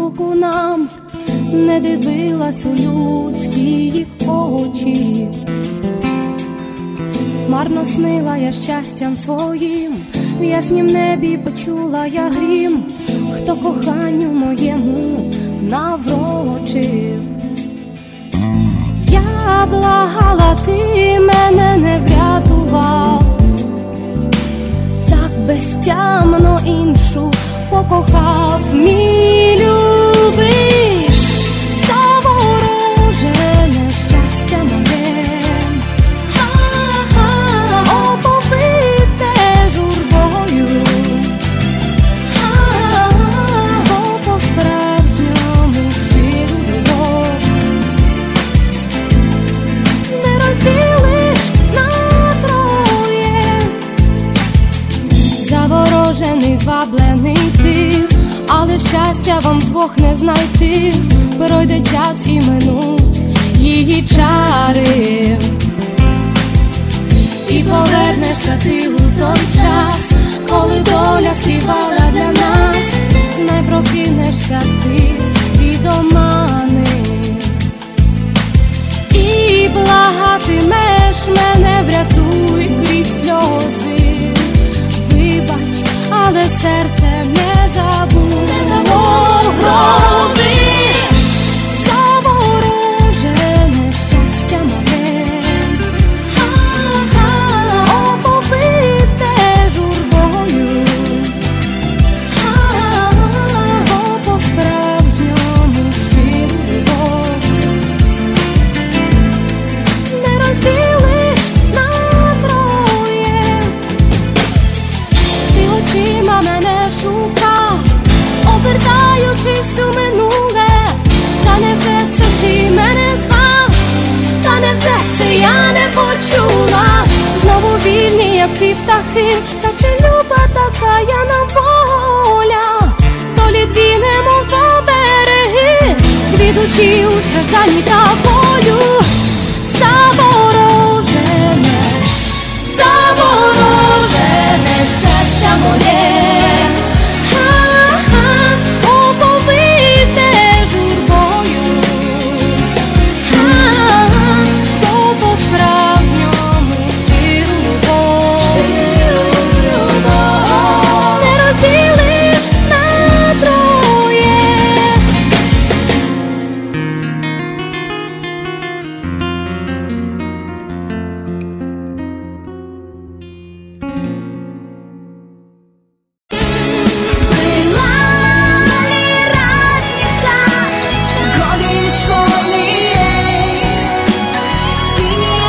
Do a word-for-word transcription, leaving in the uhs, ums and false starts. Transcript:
руку нам, не дивилась у людські очі. Марно снила я щастям своїм, в яснім небі почула я грім, хто коханню моєму наврочив. Я благала, ти мене не врятував, так безтямно іншу покохав мій любий. Заворожене щастя моє, оповите журбою, бо по-справжньому щиру любов не розділиш на троє. Заворожений, зваблений ти, але щастя вам двох не знайти. Пройде час і минуть її чари, і повернешся ти у той час, коли доля співала для нас. Знай, прокинешся ти від омани і благатимеш мене, врятуй крізь сльози. Вибач, але серце не забуло грози. Заворожене щастя моє, оповите журбою, бо по-справжньому щиру любов не розділиш на троє. Ти очима мене шукав, обертаючись у минуле. Та невже це ти мене звав? Та невже це я не почула? Знову вільні, як ті птахи, та чи люба така я нам воля? Долі дві, немов два береги, дві душі у стражданні та